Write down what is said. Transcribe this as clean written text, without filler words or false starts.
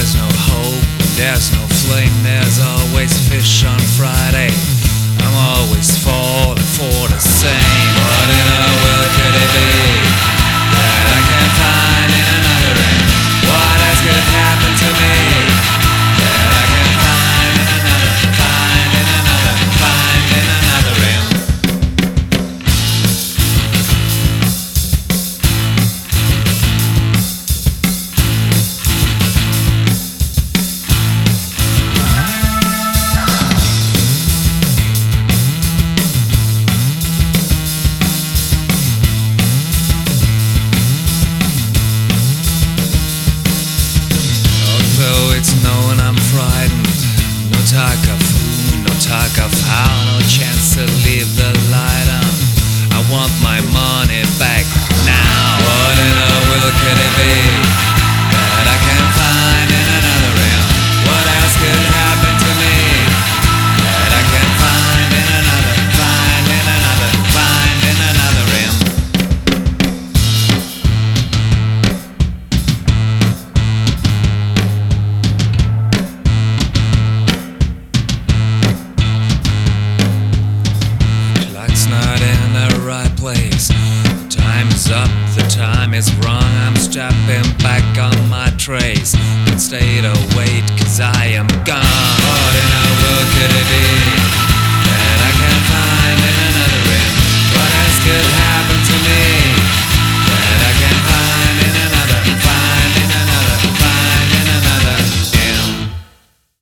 there's no hope, there's no flame, there's always fish on Friday. I'm always falling for the same. What in the world could it be that I can't find in another end? What else could happen to me that I can find in another, find in another, find in another end? Although it's known I'm frightened, no talk of who, no talk of how, no chance to leave the light on. I want my money back now. What in the world could it be that I can't find in another realm? What else could happen to me that I can't find in another, find in another, find in another realm? Clock's not in the right place. The time is up, the time is wrong. I'm stepping back on my trace. Can't stay to wait, 'cause I am gone. What in the world could it